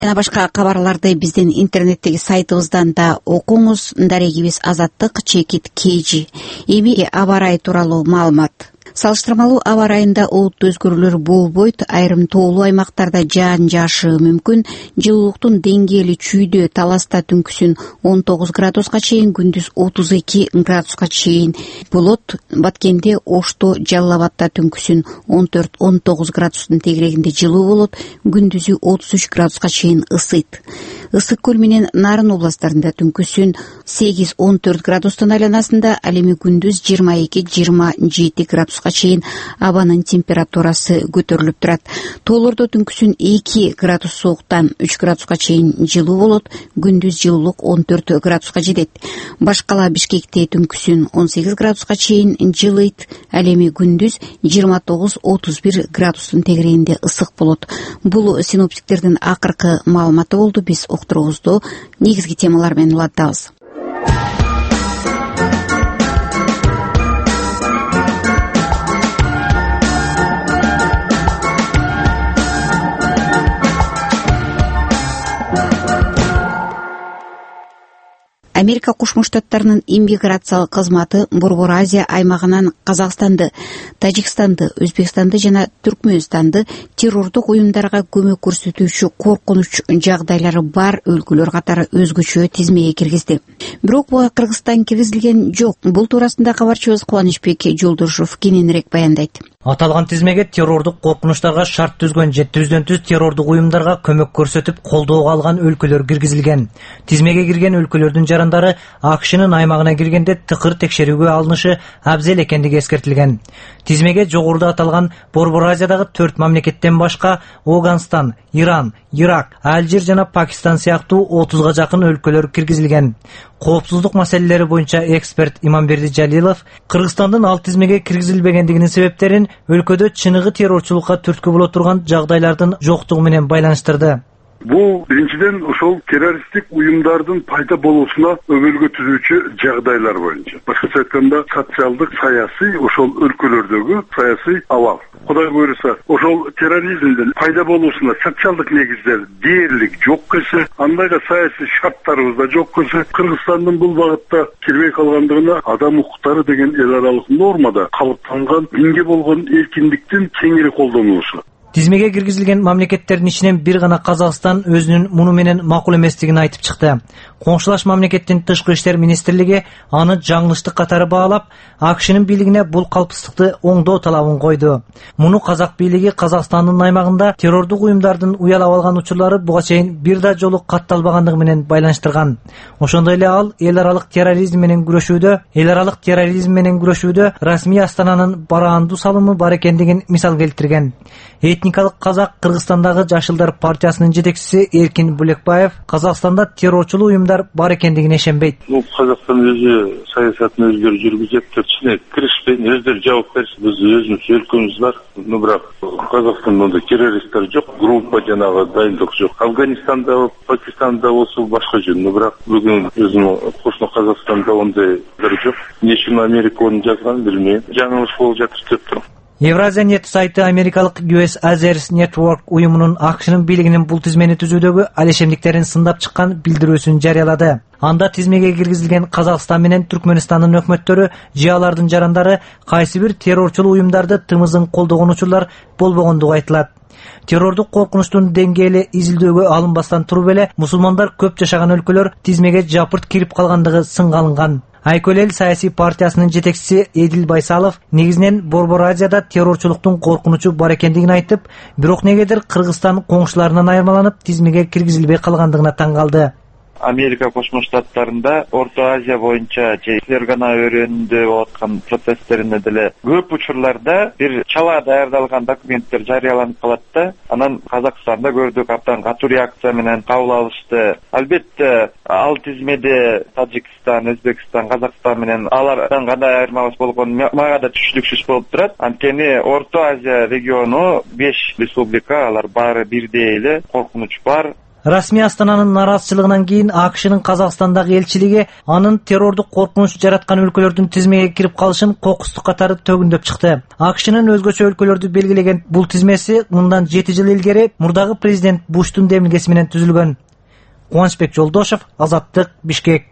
Жана башка кабарларды биздин интернеттеги сайтыбыздан да окуңуз. Дарегибиз Азаттык, Чекит Кейжи. Эми аба ырайы тууралуу маалымат. Салыштырмалуу аба ырайында олуттуу өзгөрүүлөр болбойт. Айрым тоолуу аймактарда жаан жаашы мүмкүн. Жылуулуктун деңгээли чүйдө Таласта түнкүсүн 19 градуска чейин, күндүз 32 градуска чейин болот. Баткенде, Ошто, Жалал Абадта түнкүсүн 14-19 градустун тегерегинде жылуу болот. Күндүзү 33 градуска чейин ысыйт. Ысык көл менен Нарын областтарында түнкүсүн 8-14 градустун айланасында, ал эми күндүз 22-27 градуска чейин абанын температурасы көтөрүлүп турат. Тоолордо түнкүсүн 2 градус сууктан 3 градуска чейин жылуу болот. Күндүз жылуулук 14 градуска жетет. Башкала Бишкекте түнкүсүн 18 градуска чейин жылыйт. Ал эми күндүз 29-31 градустун тегерегинде ысык болот. Бул синоптиктердин акыркы маалыматы болду. Биз уктуруубузду негизги темалар менен улантабыз. Америка Кошмо Штаттарынын иммиграциялык кызматы Борбор Азия аймагынан Казакстанды, Тажикстанды, Өзбекстанды жана Түркмөнстанды террордук уюмдарга көмөк көрсөтүүчү коркунуч жагдайлары бар өлкөлөр катары өзгөчө тизмеге киргизди. Бирок буга Кыргызстан киргизилген жок. Бул туурасында кабарчыбыз Кубанычбек Жолдошов кененирээк баяндайт. Аталган тизмеге террордук коркунучтарга шарт түзгөн же түздөн түз террордук уюмдарга көмөк көрсөтүп колдоого алган өлкөлөр киргизилген. Тизмеге кирген өлкөлөрдүн жарандары АКШнын аймагына киргенде тыкыр текшерүүгө алынышы абзел экендиги эскертилген. Тизмеге жогоруда аталган Борбор Азиядагы 4 мамлекеттен башка Афганистан, Иран, Ирак, Алжир жана Пакистан сыяктуу 30га жакын өлкөлөр киргизилген. Коопсуздук маселелери боюнча эксперт Иманберди Жалилов Кыргызстандын ал тизмеге киргизилбегендигинин себептерин өлкөдө чыныгы террорчулукка түрткү боло турган жагдайлардын жоктугу менен байланыштырды. Бул биринчиден ошол террористтик уюмдардын пайда болуусуна өбөлгө түзүүчү жагдайлар боюнча. Башкача айтканда, социалдык, саясий ошол өлкөлөрдөгү саясий абал. Кудай буйруса, ошол терроризмдин пайда болуусуна социалдык негиздер дээрлик жок келсе, андайга саясий шарттарыбыз да жок келсе, Кыргызстандын бул багытта кирбей калгандыгына адам укуктары деген эл аралык нормада калыптанган динге болгон эркиндиктин кеңири колдонулушу. Тизмеге киргизилген мамлекеттердин ичинен бир гана Казакстан өзүнүн муну менен макул эместигин айтып чыкты. Коңшулаш мамлекеттин тышкы иштер министрлиги аны жаңылыштык катары баалап, АКШнын бийлигине бул калпсыздыкты оңдоо талабын койду. Муну казак бийлиги Казакстандын аймагында террордук уюмдардын уялап алган учурлары буга чейин бир да жолу катталбагандыгы менен байланыштырган. Ошондой эле ал эл аралык терроризм менен күрөшүүдө расмий Астананын бараандуу салымы бар экендигин мисал келтирген. Этникалык казак Кыргызстандагы Жашылдар партиясынын жетекчиси Эркин Булекбаев Казакстанда террорчулуу уюмдар бар экендигине ишенбейт. Казакстан өзү саясатын өздөрү жүргүзүп, чечине киришпей, өздөрү жабык бериши. Биз өзүбүз өлкөбүз бар. Бирок Казакстанда мындай террористтер жок, группа жанагы дайындык жок. Афганистанда, Пакистанда болсо башка жөн. Бирок бүгүн өзүнүн кошмо Казакстанда ондай жок. Эмне үчүн Америка оны жазган билбейм. Жаңылыш болуп жатыр деп турам. Евразия нет сайты америкалык US Azers Network уюмунун АКШнын бийлигинин бул тизмени түзүүдөгү алешемдиктерин сындап чыккан билдирүүсүн жарыялады. Анда тизмеге киргизилген Казакстан менен Түркмөнстандын өкмөттөрү же алардын жарандары кайсы бир террорчулуу уюмдарды тымызын колдогон учурлар болбогондугу айтылат. Террордук коркунучтун деңгээли изилдөөгө алынбастан туруп эле мусулмандар көп жашаган өлкөлөр тизмеге жапырт кирип калгандыгы сынга алынган. Айкөл эл саясий партиясынын жетекчиси Эдил Байсалов негизинен Борбор Азияда террорчулуктун коркунучу бар экендигин айтып, бирок негедир Кыргызстан коңшуларынан айырмаланып тизмеге киргизилбей калгандыгына таң калды. Америка Кошмо Штаттарында Орто Азия боюнча силер гана өрөөнүндө болуп аткан процесстеринде деле көп учурларда бир чала даярдалган документтер жарыяланып калат да, анан Казакстанда көрдүк, абдан катуу реакция менен кабыл алышты. Албетте ал тизмеде Тажикстан, Өзбекстан, Казакстан менен алардан кандай айырмалык болгон мага да түшүнүксүз болуп турат. Анткени Орто Азия региону 5 республика, алар баары бирдей эле, коркунуч бар. Расмий Астананын нараазычылыгынан кийин АКШнын Казакстандагы элчилиги анын террордук коркунуч жараткан өлкөлөрдүн тизмеге кирип калышын кокустук катары төгүндөп чыкты. АКШнын өзгөчө өлкөлөрдү белгилеген бул тизмеси мындан 7 жыл илгери мурдагы президент Буштун демилгеси менен түзүлгөн. Кубанычбек Жолдошев, Азаттык, Бишкек.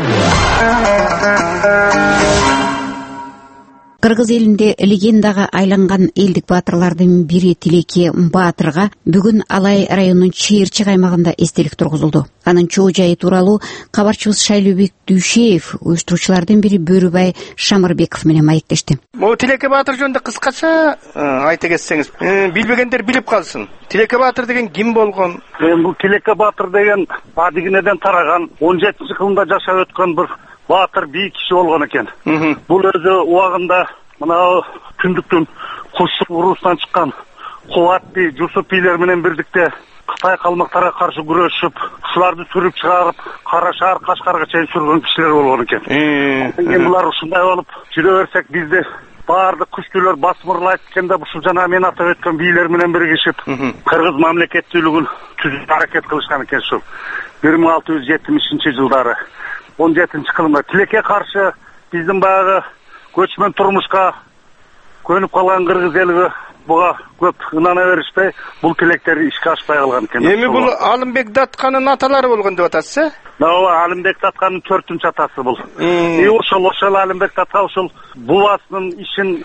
Кыргыз элинде легендага айланган элдик баатырлардын бири Тилеке Баатырга бүгүн Алай районунун Чээрчи аймагында эстелик тургузулду. Анын чоо жайы тууралуу кабарчыбыз Шайлообек Дүйшеев уюштуруучулардын бири Бөрүбай Шамырбеков менен маектешти. Могу Тилеке Баатыр жөнүндө кыскача айта кетсеңиз, билбегендер билип калсын. Тилеке Баатыр деген ким болгон? Бул Тилеке Баатыр деген Адигинеден тараган 17-кылымда жашап өткөн бир баатыр бий киши болгон экен. Бул өзү убагында мына түндүктүн кушчук уруусунан чыккан кубатты Жусуп бийлер менен бирдикте Кытай калмактарга каршы күрөшүп, ушуларды сүрүп чыгарып, Кара Шаар, Кашкарга чейин сүргөн кишилер болгон экен. Кийин булар ушундай болуп жүрө берсек бизди баардык күчтүүлөр басмырлайт экен деп ушул жана мен атап өткөн бийлер менен биригишип кыргыз мамлекеттүүлүгүн түзүүгө аракет кылышкан экен ушул 1670-жылдары. 17-кылымда Тилекке каршы биздин баягы көчмөн турмушка көнүп калган кыргыз эли буга көп ынана беришпей, бул тилектери ишке ашпай калган экен. Эми бул Алымбек Датканын аталары болгон деп атасыз, Ооба, Алымбек Датканын 4-нчү атасы бул. Ошол Алымбек Датка ушул бубасынын ишин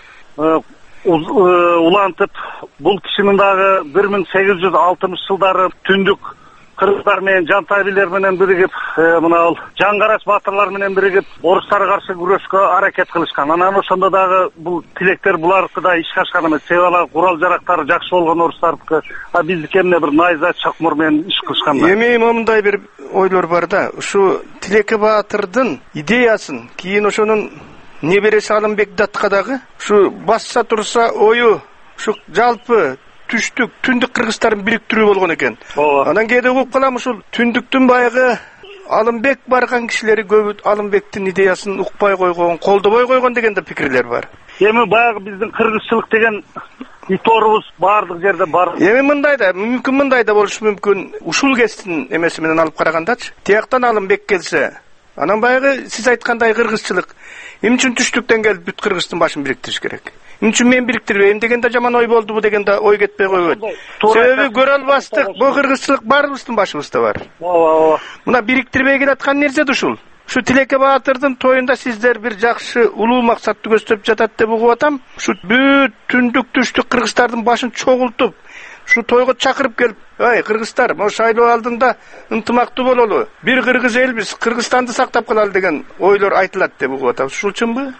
улантып, бул кишинин дагы 1860-жылдары түндүк кыргыздар менен Жантай бийлер менен биригип, мына бул Жаңгарач баатырлар менен биригип, орустарга каршы күрөшкө аракет кылышкан. Анан ошондо дагы бул тилектер буларыкыдай ишке ашкан эмес. Себеби курал жарактары жакшы болгон орустардыкы, а биздики эмне бир найза, чакмур менен иш кылышкан. Эми момундай бир ойлор бар да. Ушу Тилеке Баатырдын идеясын кийин ошонун небереси Алымбек Датка дагы ушу басса турса ою, ушу жалпы түштүк, түндүк кыргыздарын бириктирүү болгон экен. Анан кээде угуп калам, ушул түндүктүн баягы Алымбек барган кишилери көбү Алымбектин идеясын укпай койгон, колдобой койгон деген да пикирлер бар. Эми баягы биздин кыргызчылык деген иторубуз баардык жерде бар. Эми мындай да болушу мүмкүн. Ушул кесиптин эмеси менен алып карагандачы, тияктан Алымбек келсе, анан баягы сиз айткандай кыргызчылык эмне үчүн түштүктөн келип бүт кыргыздын башын бириктириш керек? Эмне үчүн мен бириктирбейм деген да жаман ой болдубу деген да ой кетпей койбойт. Себеби көрө албастык, бул кыргызчылык баарыбыздын башыбызда бар. Ооба. Мына бириктирбей келаткан нерсе ушул. Ушу Тилеке Баатырдын тоюнда сиздер бир жакшы улуу максатты көздөп жатат деп угуп атам. Ушу бүт түндүк түштүк кыргыздардын башын чогултуп, ушу тойго чакырып келип, "Ай, кыргыздар, могу шайлоо алдында ынтымактуу бололу. Бир кыргыз элбиз, Кыргызстанды сактап калалы" деген ойлор айтылат деп угуп атам. Ушул чынбы?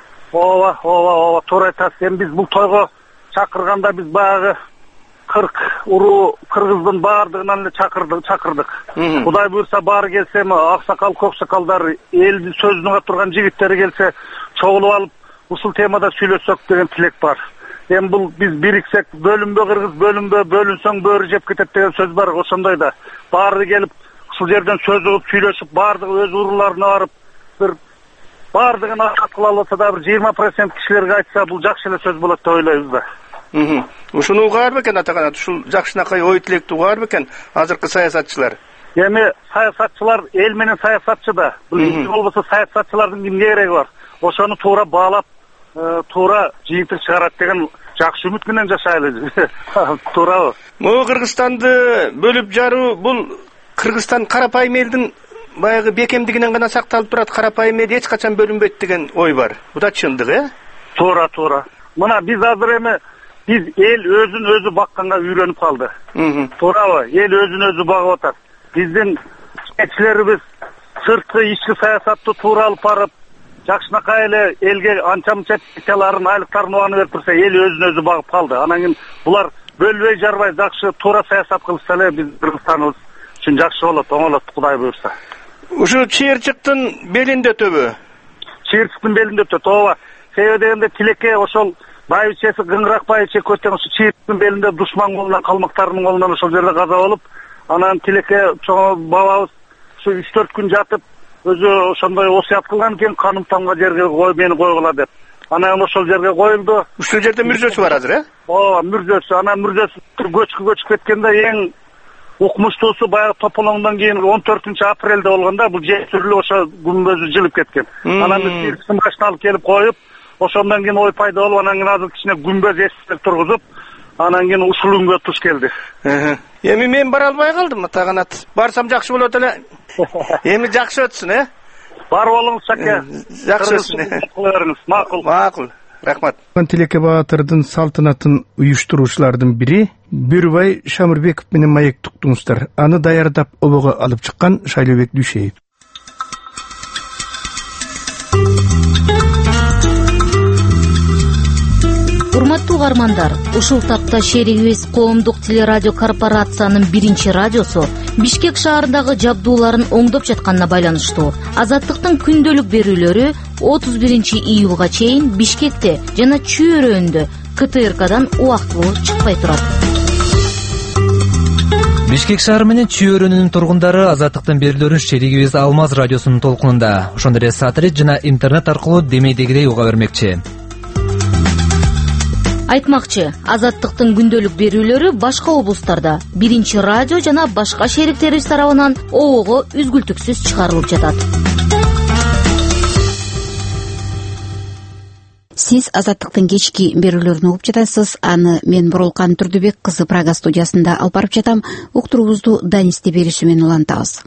Ооба, туура айтасыз. Эми биз бул тойго чакырганда биз баягы 40 уруу кыргыздын баардыгынан эле чакырдык. Кудай буйрса баары келсе, аксакал, көксакалдар, элди сөзүнө турган жигиттери келсе, чогулуп алып ушул темада сүйлөсөк деген тилек бар. Эми бул биз бириксек, бөлүнбө кыргыз, бөлүнсөң бөөрү жеп кетет деген сөз бар. Ошондой да баары келип ушул жерден сөз угуп сүйлөшүп, баардыгы өз урууларына барып, бир баардыгын акат кыла алса да бир 20% кишилерге айтса, бул жакшы эле сөз болот деп ойлойбуз да. Ушуну угаар бекен атаганат, ушул жакшынакай ой тилекти угаар бекен азыркы саясатчылар? Эми саясатчылар эл менен саясатчы да. Бул эч болбосо саясатчылардын кимге кереги бар? Ошону туура баалап, туура жыйынтык чыгарат деген жакшы үмүт менен жашайлы. Туурабы? Могу Кыргызстанды бөлүп жаруу бул Кыргызстан карапайым элдин баягы бекемдигинен гана сакталып турат, карапайым эл эч качан бөлүнбөйт деген ой бар. Бу да чындык, Туура. Мына биз азыр эми эл өзүн өзү бакканга үйрөнүп калды. Туурабы? Эл өзүн өзү багып атат. Биздин жетекчилерибиз сырткы ички саясатты туура алып барып, жакшынакай эле элге анча-мынча пенсияларын, айлыктарын убаны берип турса, эл өзүн өзү багып калды. Анан кийин булар бөлбөй жарбай жакшы туура саясат кылышса эле биз Кыргызстаныбыз үчүн жакшы болот, оңолот, Кудай буйрса. Ушу Чээрчиктин белинде төбө. Чээрчиктин белинде төбө, ооба. Себеби дегенде Тилекке ошол байбичеси Гыңгырак байбиче көтөн ушу Чээрчиктин белинде душман колунан, калмактардын колунан ошол жерде каза болуп, анан Тилекке чоң бабабыз ушу 3-4 күн жатып, өзү ошондой осуят кылган экен, каным тамга жерге мени койгула деп. Анан ошол жерге коюлду. Ушул жерде мүрзөсү бар азыр, Ооба, мүрзөсү. Анан мүрзөсү көчкү кеткенде эң укмуштуусу баягы тополоңдон кийин 14-апрелде болгондо бул жер сүрүлүп ошо күмбөзү жылып кеткен. Анан биз бир сымгачты алып келип коюп, ошондон кийин ой пайда болуп, анан кийин азыр кичине күмбөз эстеп тургузуп, анан кийин ушул күнгө туш келди. Эми мен бара албай калдым, Атаганат. Барсам жакшы болот эле. Эми жакшы өтсүн, Барып алыңыз, Шаке. Жакшы өтсүн. Макул. Рахмат. Тилеке Баатырдын салтанатын уюштуруучулардын бири Бүрбай Шамырбеков менен маектуктуңуздар. Аны даярдап обого алып чыккан Шайлообек Дүйшеев. Урматтуу угармандар, ушул тапта шеригибиз коомдук телерадио корпорациянын биринчи радиосу Бишкек шаарындагы жабдууларын оңдоп жатканына байланыштуу Азаттыктын күндөлүк берүүлөрү 31-июлга чейин Бишкекте жана Чүйөрөндө КТРКдан убактылуу чыкпай турат. Бишкек шаары менен Чүйөрөнүн тургундары Азаттыктын берүүлөрүн шеригибиз Алмаз радиосунун толкунунда, ошондой эле сателлит жана интернет аркылуу демейдегидей уга бермекчи. Айтмакчы, Азаттыктын күндөлүк берүүлөрү башка облустарда биринчи радио жана башка шериктерибиз тарабынан обого үзгүлтүксүз чыгарылып жатат. Сиз Азаттыктын кечки берүүлөрүн угуп жатасыз. Аны мен Бурулкан Турдубек кызы Прага студиясында алып барып жатам. Уктуруубузду Данисти берүүсү менен улантабыз.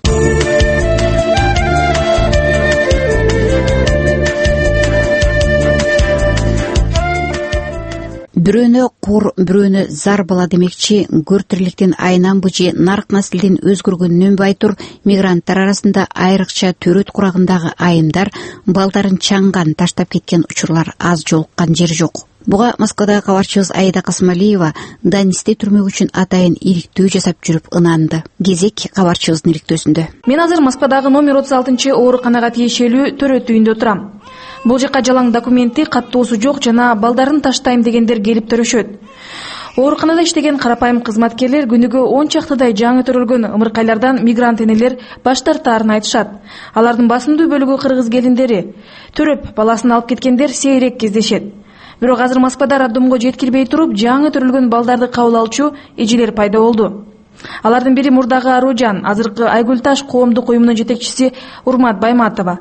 Бирөөнө кур, бирөөнө зар бала демекчи, көр тирликтен айнанбы же нарк наслден өзгөргөнүнөн байтур мигранттар арасында айрыкча төрөт курагындагы айымдар балдарын чаңган таштап кеткен учурлар аз жолуккан жер жок. Буга Москвадагы кабарчыбыз Аида Касымалиева Данисте түрмөк үчүн атайын иликтөө жасап жүрүп ынанды. Кезек кабарчыбыздын иликтөөсүндө. Мен азыр Москвадагы номер 36-ооруканага тиешелүү төрөт үйүндө турам. Бул жака жалаң документи, каттоосу жок жана балдарын таштайм дегендер келип төрөшөт. Ооруканада иштеген карапайым кызматкерлер күнүгө 10 чактыдай жаңы төрөлгөн ымыркайлардан мигрант энелер баш тартаарын айтышат. Алардын басымдуу бөлүгү кыргыз келиндери. Төрөп баласын алып кеткендер сейрек кездешет. Бирок азыр Москвада роддомго жеткирбей туруп, жаңы төрөлгөн балдарды кабыл алчу эжелер пайда болду. Алардын бири мурдагы Аружан, азыркы Айгүлташ коомдук уюмунун жетекчиси Урмат Байматова.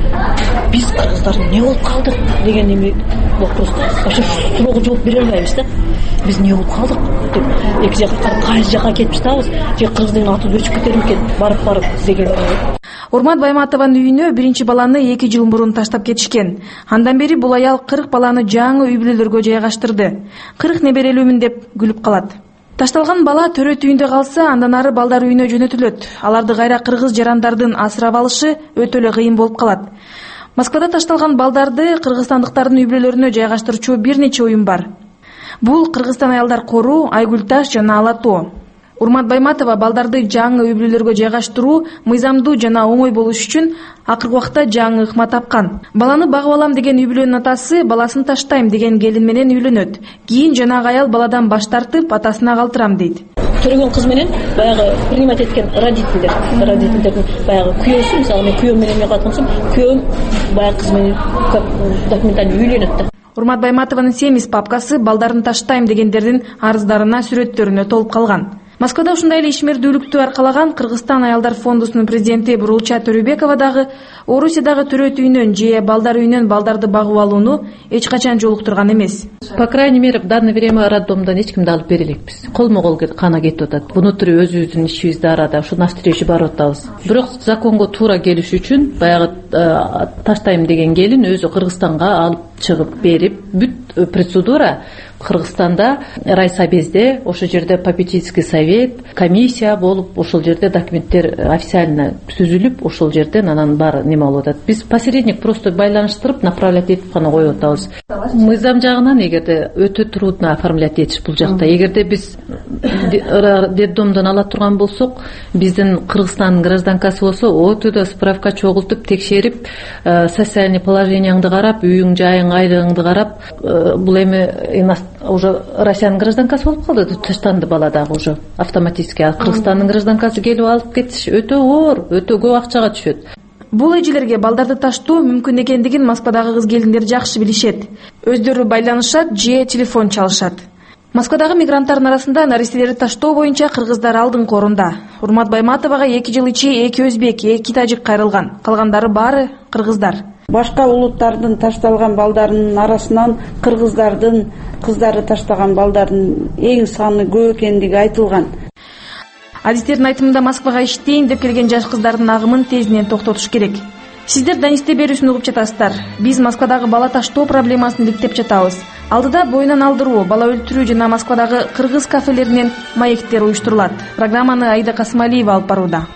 Биз кыргыздар не болуп калдык деген эми вопросто ошо суроого жооп бере албайбыз да. Биз не болуп калдык деп эки жакка кайсы жака кетип жатабыз же кыргыздын аты өчүп кетер экен барып деген. Урмат Байматованын үйүнө биринчи баланы 2 жыл мурун таштап кетишкен. Андан бери бул аял 40 баланы жаңы үй бүлөлөргө жайгаштырды. 40 неберелүүмүн деп күлүп калат. Ташталган бала төрөт үйүндө калса, андан ары балдар үйүнө жөнөтүлөт. Аларды кайра кыргыз жарандардын асырап алышы өтө эле кыйын болуп калат. Москвада ташталган балдарды кыргызстандыктардын үй бүлөлөрүнө жайгаштырчу бир нече уюм бар. Бул Кыргызстан аялдар коруу, Айгүлташ жана Алатоо. Урмат Байматова балдарды жаңы үй бүлөлөргө жайгаштыруу мыйзамдуу жана оңой болуш үчүн акыркы убакта жаңы ыкма тапкан. Баланы багып алам деген үй бүлөнүн атасы баласын таштайм деген келин менен үйлөнөт. Кийин жанагы аял баладан баш тартып атасына калтырам дейт. Төрөгөн кыз менен баягы принимать эткен родительдердин баягы күйөөсү, мисалы мен күйөөм менен калгансам, күйөөм баягы кыз менен документально үйлөнөт да. Урмат Байматованын семиз папкасы балдарын таштайм дегендердин арыздарына, сүрөттөрүнө толуп калган. Москвада ушундай эле ишмердүүлүктү аркалаган Кыргызстан аялдар фондусунун президенти Бурулча Төрөбекова дагы Орусиядагы төрөт үйүнөн же балдар үйүнөн балдарды багып алууну эч качан жолуктурган эмес. По крайней мере, в данное время роддомдон эч кимди алып бере элекпиз. Колмо-кол кана кетип атат. Внутри өзүбүздүн ишибизде арада ушу навстречу барып атабыз. Бирок законго туура келиш үчүн баягы таштайм деген келин өзү Кыргызстанга алып чыгып берип, бүт процедура Кыргызстанда райсобезде, ошол жерде попечительский совет, комиссия болуп, ошол жерде документтер официально түзүлүп, ошол жерден анан баары неме болуп атат. Биз посередник просто байланыштырып, направлять этип гана коюп атабыз. Мыйзам жагынан эгерде өтө трудно оформлять этиш бул жакта. Эгерде биз детдомдон ала турган болсок, биздин Кыргызстандын гражданкасы болсо, өтө да справка чогултуп, текшерип, социальный положенияңды карап, үйүң, жайың, айлыгыңды карап, бул эми уже Россиянын гражданкасы болуп калды, таштанды бала дагы уже автоматически. Кыргызстандын гражданкасы келип алып кетиш өтө оор, өтө көп акчага түшөт. Бул эжелерге балдарды таштоо мүмкүн экендигин Москвадагы кыз келиндер жакшы билишет. Өздөрү байланышат же телефон чалышат. Москвадагы мигранттардын арасында наристелерди таштоо боюнча кыргыздар алдыңкы орунда. Урмат Байматовага 2 жыл ичи 2 өзбек, 2 тажик кайрылган. Калгандары баары кыргыздар. Башка улуттардын ташталган балдарынын арасынан кыргыздардын кыздары таштаган балдардын эң саны көп экендиги айтылган. Адистердин айтымында Москвага иштейин деп келген жаш кыздардын агымын тезинен токтотуш керек. Сиздер Данисте берүүсүн угуп жатасыздар. Биз Москвадагы бала таштоо проблемасын иликтеп жатабыз. Алдыда боюнан алдыруу, бала өлтүрүү жана Москвадагы кыргыз кафелеринен маектер уюштурулат. Программаны Аида Касымалиева алып барууда.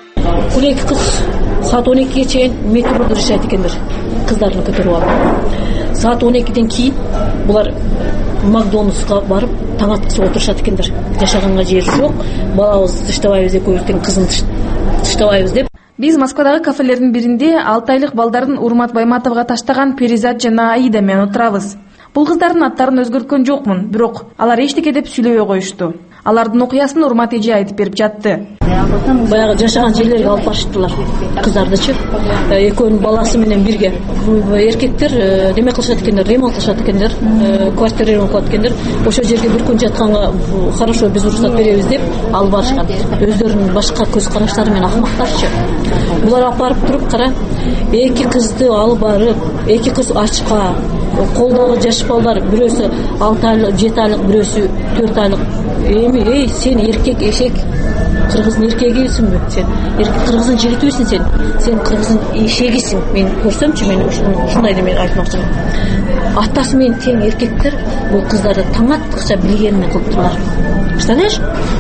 12 кыз саат 12-ге чейин метрода жашайт экендер. Кыздарын көтөрүп алып. Саат 12-ден кийин булар Макдональдска барып таң аткысы отурушат экендер. Жашаганга жер жок. Балабызды тыштабайбыз, экөөбүздүн кызын тыштабайбыз деп. Биз Москвадагы кафелердин биринде 6 айлык балдардын Урмат Байматовага таштаган Перизат жана Аида менен отурабыз. Бул кыздардын аттарын өзгөрткөн жокмун, бирок алар эчтеке деп сүйлөбөй коюшту. Алардын окуясын Урмат эже айтып берип жатты. Баягы жашаган жерлерге алып барыштылар кыздардычы. Экөөнүн баласы менен бирге. Эркектер неме кылышат экендер, ремонт кылышат экендер, квартира ремонт кылат экендер. Ошол жерге bir күн жатканга хорошо биз уруксат беребиз деп алып барышкан. Өздөрүнүн башка көз караштары менен акмактарчы. Булар алып барып туруп кара, 2 кызды алып барып, 2 кыз ачка, колдогу жаш балдар, бирөөсү 6 айлык, 7 айлык, бирөөсү 4 айлык. Эми, сен эркек эшек, кыргыздын эркегисиңби сен? Кыргыздын жигитисиң сен? Сен кыргыздын эшегисиң. Мен көрсөмчү, мен ушундай неме айтмакчымын. Атасы менен тең эркектер бул кыздарды таң аткыча билгенин кылыптырлар. Представляешь?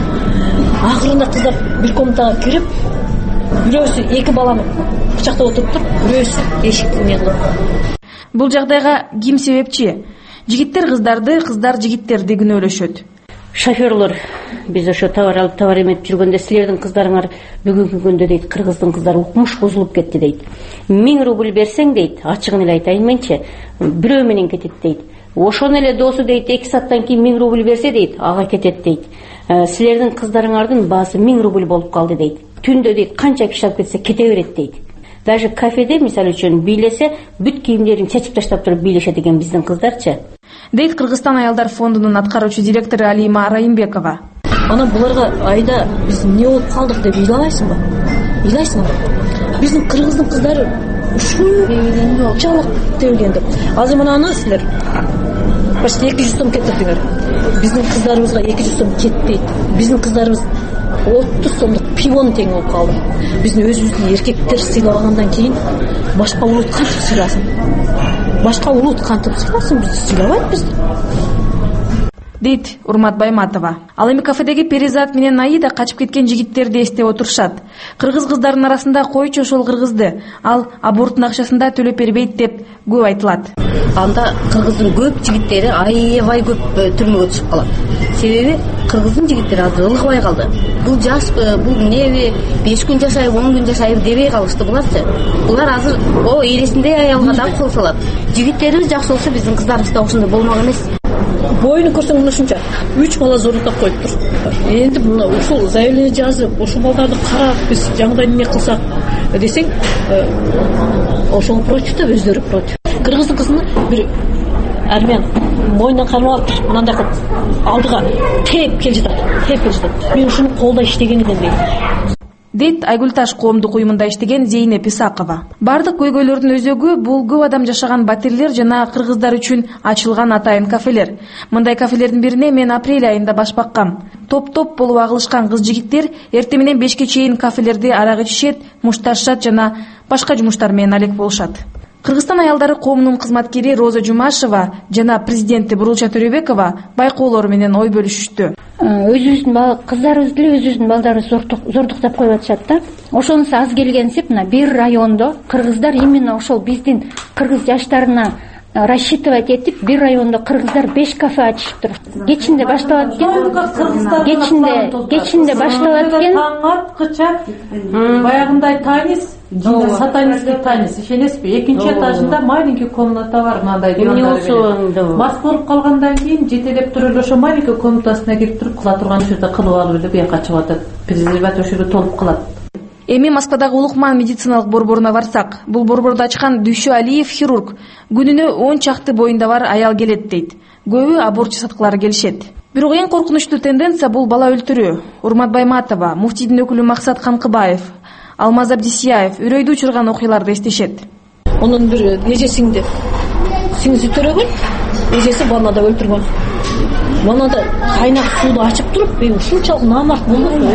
Акырында кыздар бир комнатага кирип, бирөөсү 2 баланы кучактап отуруптур, бирөөсү эшикти не кылып. Бул жагдайга ким себепчи? Жигиттер кыздарды, кыздар жигиттерди күнөөлөшөт. Шоферлор биз ошо товар алып товар эметип жүргөндө силердин кыздарыңар бүгүнкү күндө дейт кыргыздын кыздары укмуш бузулуп кетти дейт. 1000 рубль берсең дейт, ачыгын эле айтайын менчи, бирөө менен кетет дейт. Ошону эле досу дейт 2 сааттан кийин 1000 рубль берсе дейт, ага кетет дейт. Силердин кыздарыңардын баасы 1000 рубль болуп калды дейт. Түндө дейт канча киши алып кетсе кете берет дейт. Даже кафеде мисалы үчүн бийлесе, бүт кийимдерин чечип таштап туруп бийлешет экен биздин кыздарчы. Дейт Кыргызстан аялдар фондунун аткаруучу директору Алима Раимбекова. Анан буларга айда биз эмне болуп калдык деп ыйлабайсыңбы? Ыйлайсыңбы? Биздин кыргыздын кыздары ушунчалык тебилген деп. Азыр мынаны силер почти 200 сом кетирдиңер. Биздин кыздарыбызга 200 сом кетпейт. Биздин кыздарыбыз 30 сомдук пивону тең болуп калды. Биздин өзүбүздүн эркектер сыйлагандан кийин башка улут кантип сыйласын? Башка улут кантип сыйласын? Бизди сыйлабайт бизди. Дейт Урмат Байматова. Ал эми кафедеги Перизат менен Аида качып кеткен жигиттерди эстеп отурушат. Кыргыз кыздардын арасында койчу ошол кыргызды ал аборттун акчасында төлөп бербейт деп көп айтылат. Анда кыргыздын көп жигиттери аябай көп түрмөгө түшүп калат. Себеби кыргыздын жигиттери азыр ылгыбай калды. Бул жашпы, бул эмнеби, 5 күн жашайбы, 10 күн жашайбы дебей калышты буларчы. Булар азыр элесиндей аялга дап кол салат. Жигиттерибиз жакшы болсо биздин кыздарыбыз да ошондой болмок эмес. Боюну көрсөң мына ушунча 3 бала зорунтап коюптур. Энди мына ушул заявление жазып, ушул балдарды карап биз жаңыдай эмне кылсак десең, ошол против деп өздөрү против. Кыргыздын кызын бир армян мойнунан кармап алып, мындай кылып алдыга теп келе жатат. Мен ушуну колдо иштеген элем дейт. Дейт Айгулташ коомдук уюмунда иштеген Зейнеп Исакова. Бардык көйгөйлөрдүн өзөгү бул көп адам жашаган батирлер жана кыргыздар үчүн ачылган атайын кафелер. Мындай кафелердин бирине мен апрель айында баш баккам. Топ-топ болуп агылышкан кыз-жигиттер эртең менен 5ке чейин кафелерде арак ичишет, мушташат жана башка жумуштар менен алек болушат. Кыргызстан аялдары коомунун кызматкери Роза Жумашева жана президенти Бурулча Төрөбекова байкоолор менен ой бөлүшүштү. Өзүбүздүн кыздарыбыз деле өзүбүздүн балдарыбыз зордуктап коюп атышат да. Ошонусу аз келгенсип, мына бир райондо кыргыздар именно ошол биздин кыргыз жаштарына рассчитывать этип, бир райондо кыргыздар 5 кафе ачышыптыр. Кечинде башталат экен. Кечинде башталат экен. Кычак, баягындай танис, сатанистский танис, ишенесизби? Экинчи этажында маленький комната бар, мындай дивандар. Мас болуп калгандан кийин жетелеп туруп эле ошо маленький комнатасына кирип туруп кыла турган жерде кылып алып эле бияка чыгып атат. Презерватив ошо жерде толуп калат. Эми Москвадагы Улукман медициналык борборуна барсак, бул борборду ачкан Дүйшө Алиев хирург. Күнүнө 10 чакты боюнда бар аял келет дейт. Көбү аборт жасаткылары келишет. Бирок эң коркунучтуу тенденция бул бала өлтүрүү. Урмат Байматова, муфтийдин өкүлү Максат Канкыбаев, Алмаз Абдисияев үрөйдү учурган окуяларды эстешет. Онун бир эжесиңди сиңиси төрөгөн, эжеси ваннада өлтүргөн. Ваннада кайнак сууду ачып туруп, ушунчалык наамарт болду.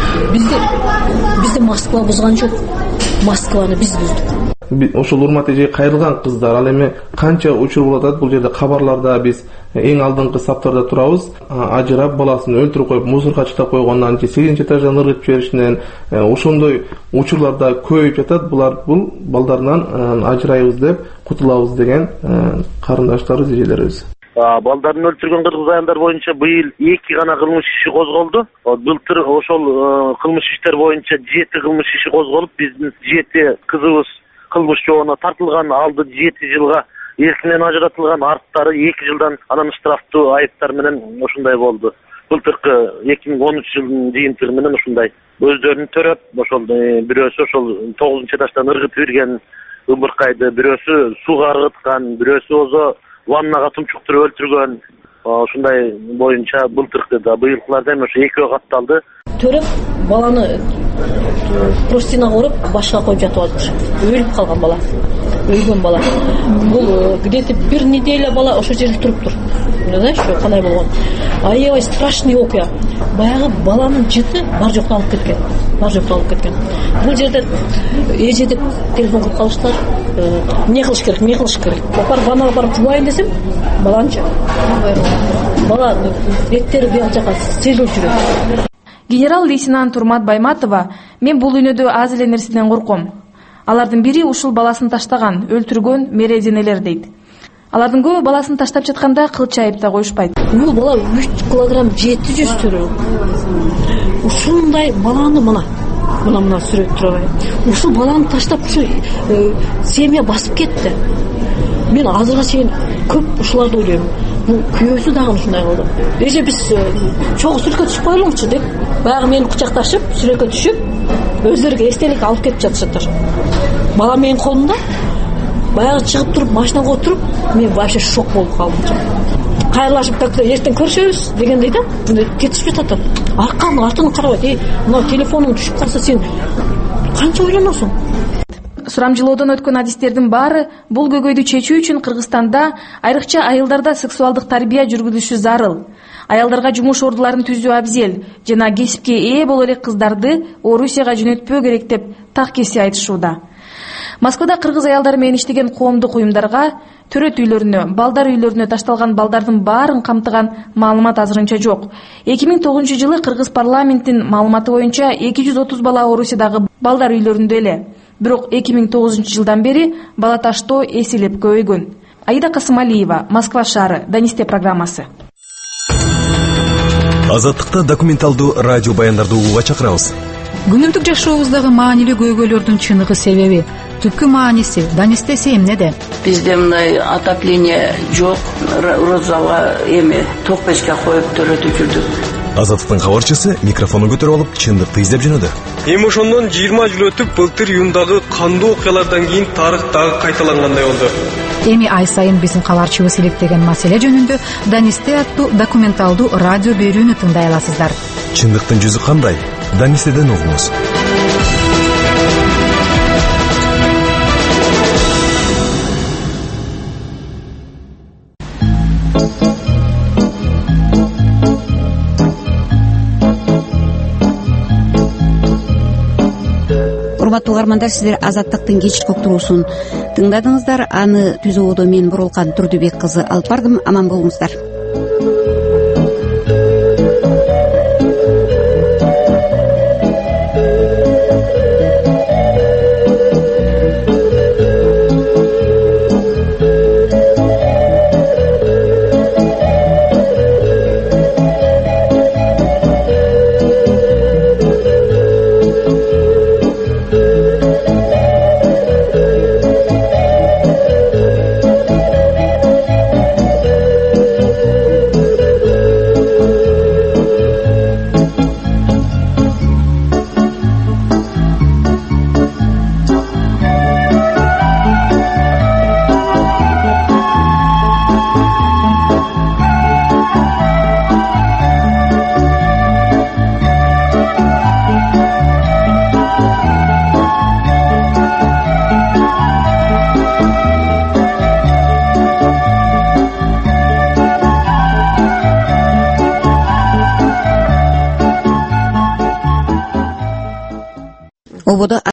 Бизди Москва бузган жок. Москваны биз буздук. Ошол урмат эже кайрылган кыздар, ал эми канча учур болуп атат, бул жерде кабарларда биз эң алдыңкы саптарда турабыз. Ажырап баласын өлтүрүп коюп, мусорго чыктап койгондон, 8-чи этаждан ыргытып жиберишинен, ошондой учурларда көбөйүп жатат. Бул балдарынан ажырайбыз деп, кутулабыз деген карындаштарыбыз, эжелерибиз. Балдарын өлтүргөн кыргыз аялдар боюнча быйыл 2 гана кылмыш иши козголду. Былтыр ошол кылмыш иштер боюнча 7 кылмыш иши козголуп, биздин 7 кызыбыз кылмыш жообуна тартылган, алды 7 жылга эркинен ажыратылган, арттары 2 жылдан анан штрафтуу айыптар менен ушундай болду. Былтыркы 2013 жылдын жыйынтыгы менен ушундай өздөрүн төрөп, ошол бирөөсү ошол 9-чу этаждан ыргытып ирген ымыркайды, бирөөсү сууга ыргыткан, бирөөсү озо ваннага тумчуктуруп өлтүргөн. Ушундай боюнча былтыркы да быйылкыларда эми ошо экөө катталды. Төрөп баланы простинага уруп башка коюп жатып алыптыр. Өлүп калган бала. Өлгөн бала. Бул где-то 1 неделя бала ошо жерде туруптур. Знаешь, что кандай болгон? Аябай страшный окуя. Баягы баланын жыты бар жокту алып кеткен. Бул жерде эже деп телефон кылып калыштар. Не кылыш керек? Барып ваннага барып жубайын десем, баланчы. Бала беттери бияк жака сезилип жүрөт. Генерал лейтенант Урмат Байматова, мен бул үйнөдө аз эле нерседен корком. Алардын бири ушул баласын таштаган, өлтүргөн мереденелер дейт. Алардын көбү баласын таштап жатканда кылч айыпта коюшпайт. Бул бала 3 килограмм 700 төрөг. Ушундай баланы мына сүрөт турабай. Ушул баланы таштап ушу семья басып кетти. Мен азырга чейин көп ушуларды ойлойм. Бул күйөөсү дагы ушундай кылды. Эже биз чогуу сүрөткө түшүп коелуңчу деп, баягы мени кучакташып, сүрөткө түшүп, өздөрүгө эстелик алып кетип жатышаттыр. Бала менин колумда. Баягы чыгып туруп, машинага отуруп, мен вообще шок болуп калдым. Кайрылашып так эртең көрүшөбүз дегендей да, кетишип жатат. Артын карабайт. Мына телефонуң түшүп калса сен канча ойлоносуң? Сурамжылоодон өткөн адистердин баары бул көйгөйдү чечүү үчүн Кыргызстанда, айрыкча айылдарда сексуалдык тарбия жүргүзүлүшү зарыл. Аялдарга жумуш ордуларын түзүү абзел жана кесипке ээ боло элек кыздарды Орусияга жөнөтпөө керек деп так кеси айтышууда. Москвада кыргыз аялдары менен иштеген коомдук уюмдарга төрөт үйлөрүнө, балдар үйлөрүнө ташталган балдардын баарын камтыган маалымат азырынча жок. 2009-жылы Кыргыз парламентинин маалыматы боюнча 230 бала Орусиядагы балдар үйлөрүндө эле. Бирок 2009-жылдан бери бала таштоо эселеп көбөйгөн. Аида Касымалиева, Москва шаары, Данисте программасы. Азаттыкта документалдуу радио баяндарды угууга чакырабыз. Күнүмдүк жашообуздагы маанилүү көйгөйлөрдүн чыныгы себеби, түпкү мааниси Данистесе эмнеде? Бизде мындай отопление жок, розага эми ток печке коюп төрөтүп жүрдүк. Азаттыктын кабарчысы микрофонун көтөрүп алып чындыкты издеп жөнөдү. Эми ошондон 20 жыл өтүп, былтыр июндагы кандуу окуялардан кийин тарых дагы кайталангандай болду. Эми ай сайын биздин кабарчыбыз иликтеген маселе жөнүндө Данисте аттуу документалдуу радио берүүнү тыңдай аласыздар. Чындыктын жүзү кандай? Данистеден угуңуз. Урматтуу угармандар, сиздер Азаттыктын кечки уктуруусун тыңдадыңыздар. Аны түзүүдө мен Бурулкан Турдубек кызы алып бардым. Аман болуңуздар. дободо